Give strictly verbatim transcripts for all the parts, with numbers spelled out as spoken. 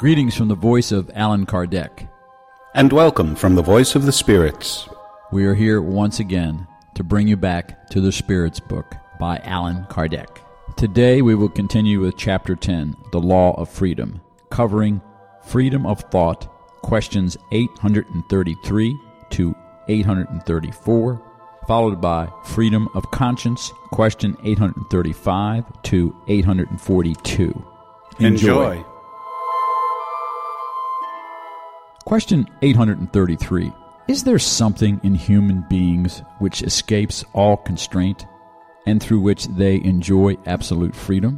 Greetings from the voice of Allan Kardec. And welcome from the voice of the spirits. We are here once again to bring you back to the Spirits book by Allan Kardec. Today we will continue with Chapter ten, The Law of Freedom, covering freedom of thought, questions eight hundred thirty-three to eight hundred thirty-four, followed by freedom of conscience, question eight hundred thirty-five to eight hundred forty-two. Enjoy. Enjoy. Question eight hundred thirty-three. Is there something in human beings which escapes all constraint, and through which they enjoy absolute freedom?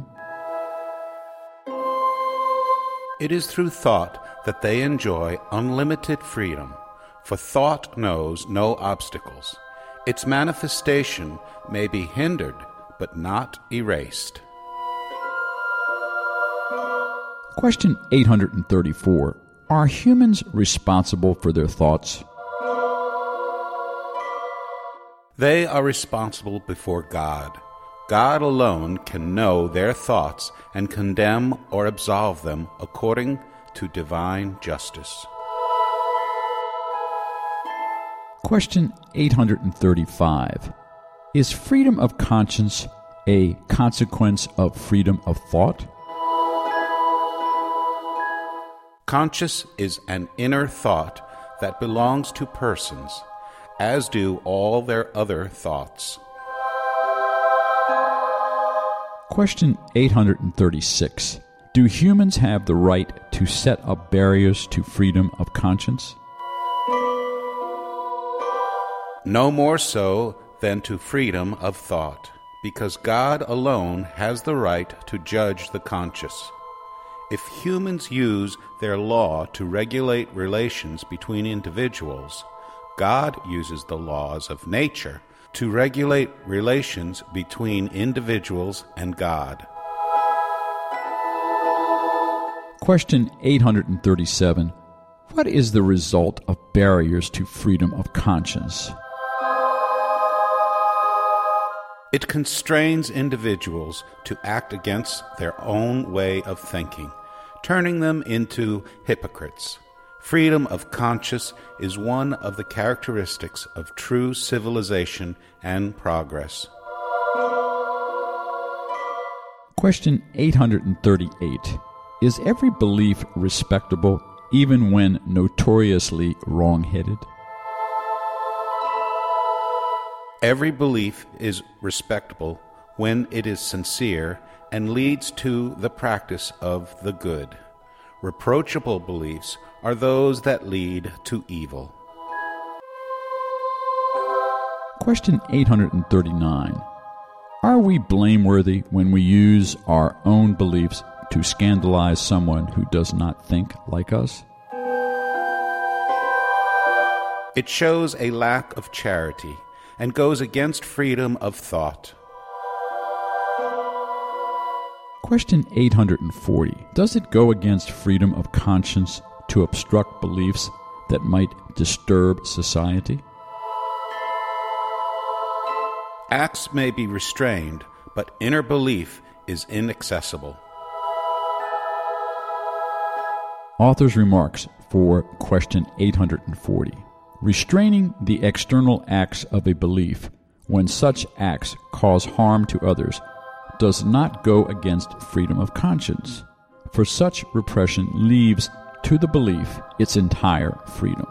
It is through thought that they enjoy unlimited freedom, for thought knows no obstacles. Its manifestation may be hindered, but not erased. Question eight hundred thirty-four. Are humans responsible for their thoughts? They are responsible before God. God alone can know their thoughts and condemn or absolve them according to divine justice. Question eight hundred thirty-five. Is freedom of conscience a consequence of freedom of thought? Conscience is an inner thought that belongs to persons, as do all their other thoughts. Question eight hundred thirty-six. Do humans have the right to set up barriers to freedom of conscience? No more so than to freedom of thought, because God alone has the right to judge the conscious. If humans use their law to regulate relations between individuals, God uses the laws of nature to regulate relations between individuals and God. Question eight hundred thirty-seven. What is the result of barriers to freedom of conscience? It constrains individuals to act against their own way of thinking, turning them into hypocrites. Freedom of conscience is one of the characteristics of true civilization and progress. Question eight hundred thirty-eight. Is every belief respectable, even when notoriously wrong-headed? Every belief is respectable when it is sincere and leads to the practice of the good. Reproachable beliefs are those that lead to evil. Question eight hundred thirty-nine. Are we blameworthy when we use our own beliefs to scandalize someone who does not think like us? It shows a lack of charity and goes against freedom of thought. Question eight hundred forty. Does it go against freedom of conscience to obstruct beliefs that might disturb society? Acts may be restrained, but inner belief is inaccessible. Author's remarks for question eight hundred forty. Restraining the external acts of a belief when such acts cause harm to others does not go against freedom of conscience, for such repression leaves to the belief its entire freedom.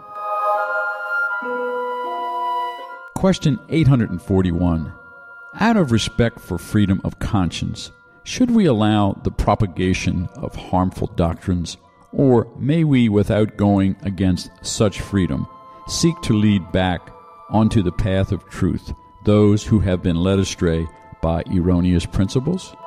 Question eight hundred forty-one. Out of respect for freedom of conscience, should we allow the propagation of harmful doctrines, or may we, without going against such freedom, seek to lead back onto the path of truth those who have been led astray by erroneous principles?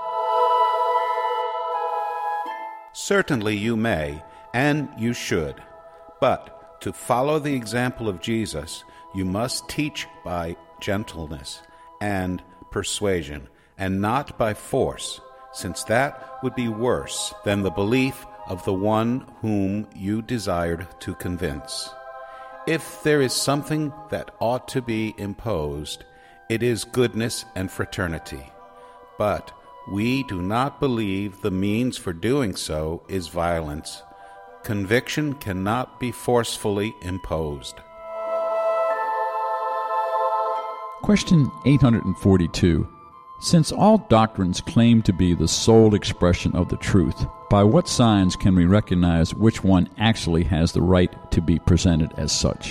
Certainly you may, and you should. But to follow the example of Jesus, you must teach by gentleness and persuasion, and not by force, since that would be worse than the belief of the one whom you desired to convince. If there is something that ought to be imposed, it is goodness and fraternity. But we do not believe the means for doing so is violence. conviction cannot be forcefully imposed. Question eight hundred forty-two. Since all doctrines claim to be the sole expression of the truth, by what signs can we recognize which one actually has the right to be presented as such?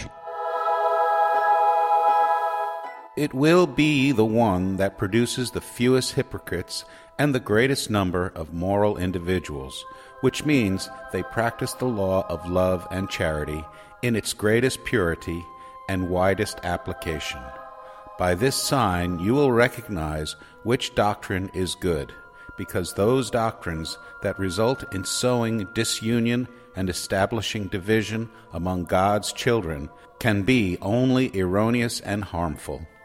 It will be the one that produces the fewest hypocrites and the greatest number of moral individuals, which means they practice the law of love and charity in its greatest purity and widest application. By this sign you will recognize which doctrine is good, because those doctrines that result in sowing disunion and establishing division among God's children can be only erroneous and harmful.